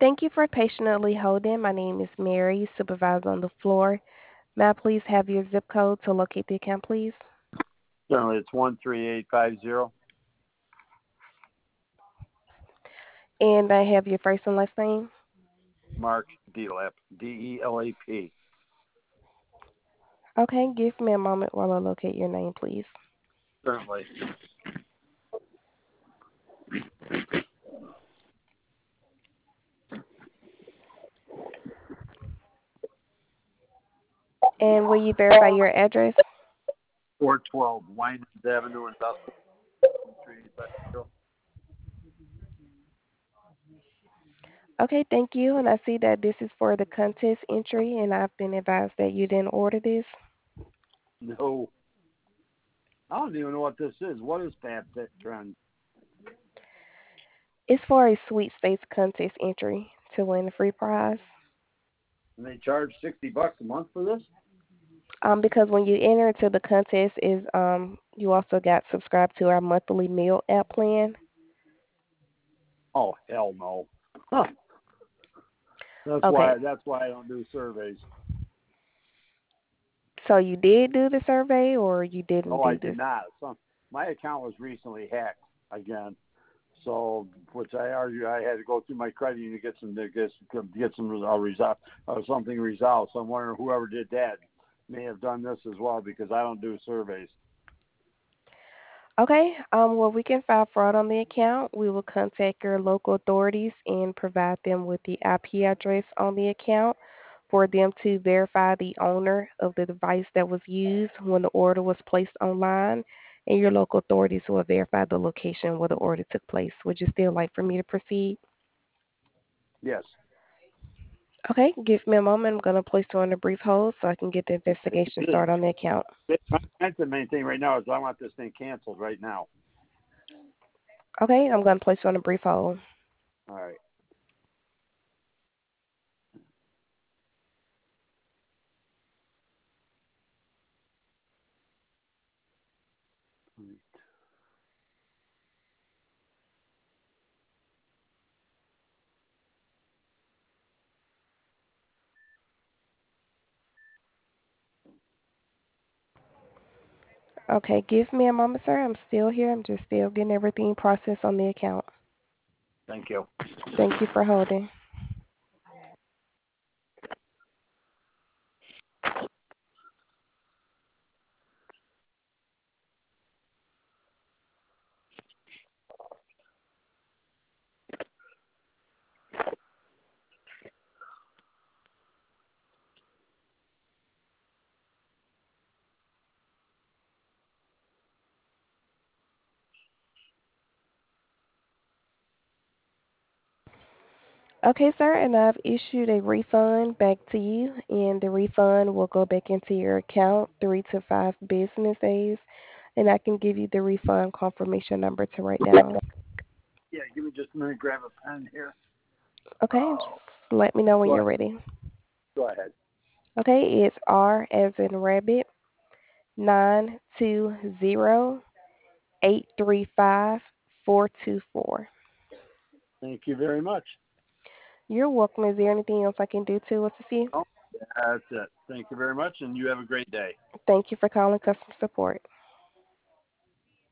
Thank you for patiently holding. My name is Mary, supervisor on the floor. May I please have your zip code to locate the account, please? Certainly, it's 13850. And I have your first and last name. Mark Delap, DELAP. Okay, give me a moment while I locate your name, please. Certainly. And will you verify your address? 412 Winans Avenue, Industrial, 13850. Okay, thank you. And I see that this is for the contest entry, and I've been advised that you didn't order this. No. I don't even know what this is. What is FabFit Trend? It's for a sweepstakes contest entry to win a free prize. And they charge $60 a month for this? Because when you enter into the contest, is you also got subscribed to our monthly meal app plan. Oh, hell no. Huh. Okay, That's why I don't do surveys. so you did do the survey, or you didn't Oh, I do did this? not. My account was recently hacked again. So, which I argue I had to go through my credit union to get some something resolved. So I'm wondering whoever did that may have done this as well because I don't do surveys. Okay, well, we can file fraud on the account. We will contact your local authorities and provide them with the IP address on the account for them to verify the owner of the device that was used when the order was placed online, and your local authorities will verify the location where the order took place. Would you still like for me to proceed? Yes. Okay, give me a moment. I'm going to place you on a brief hold so I can get the investigation started on the account. The main thing right now is I want this thing canceled right now. Okay, I'm going to place you on a brief hold. All right. Okay, give me a moment, sir. I'm still here. I'm just still getting everything processed on the account. Thank you. Thank you for holding. Okay, sir, and I've issued a refund back to you, and the refund will go back into your account 3 to 5 business days, and I can give you the refund confirmation number to write down. Yeah, give me just a minute. Grab a pen here. Okay, just let me know when you're ready. Go ahead. Okay, it's R as in rabbit 920835424. Thank you very much. You're welcome. Is there anything else I can do to assist you? Oh, that's it. Thank you very much, and you have a great day. Thank you for calling customer support.